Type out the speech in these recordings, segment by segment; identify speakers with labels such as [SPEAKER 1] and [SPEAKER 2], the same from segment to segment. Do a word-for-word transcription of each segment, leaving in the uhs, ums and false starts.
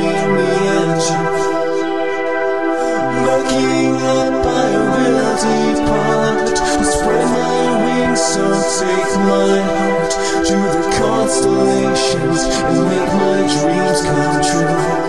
[SPEAKER 1] between me and you. Looking up, I will depart. I'll spread my wings, so take my heart to the constellations and make my dreams come true.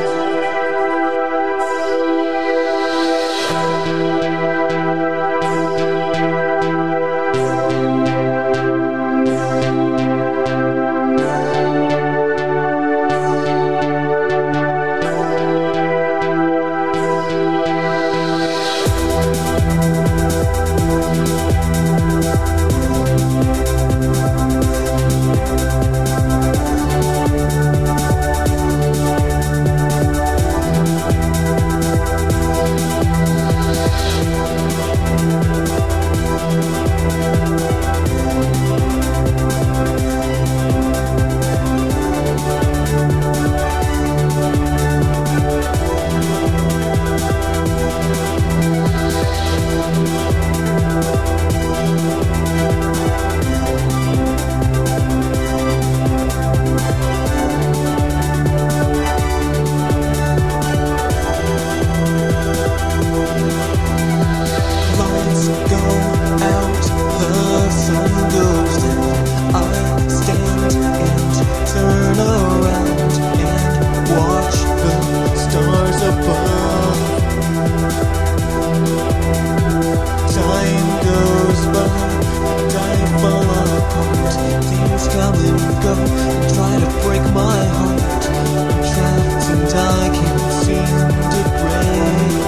[SPEAKER 1] Try to break my heart. I'm trapped and I can't seem to break.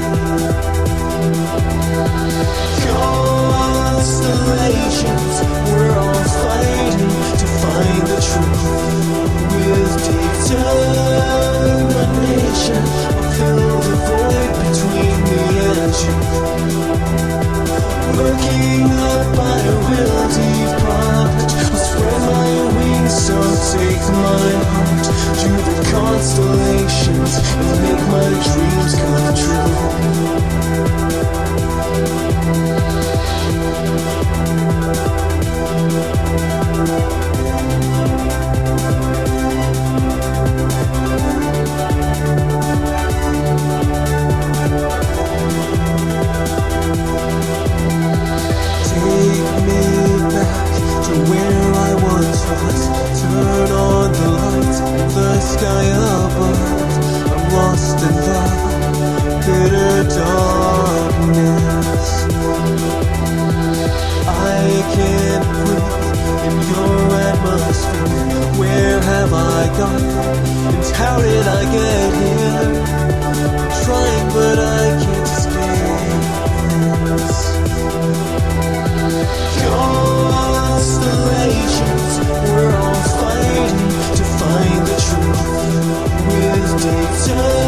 [SPEAKER 1] Constellations, we're all fighting to find the truth. With determination, I'll fill the void between me and you. Looking up, I will depart. I'll spread my wings, so take my heart to the constellations and make my dreams come true. Take me back to where I once was. Turn on the lights in the sky above. I'm lost in the bitter darkness. I can't breathe in your atmosphere. Where have I gone? And how did I get here? I'm trying, but I can't escape this. Constellations, we're all fighting to find the truth. With data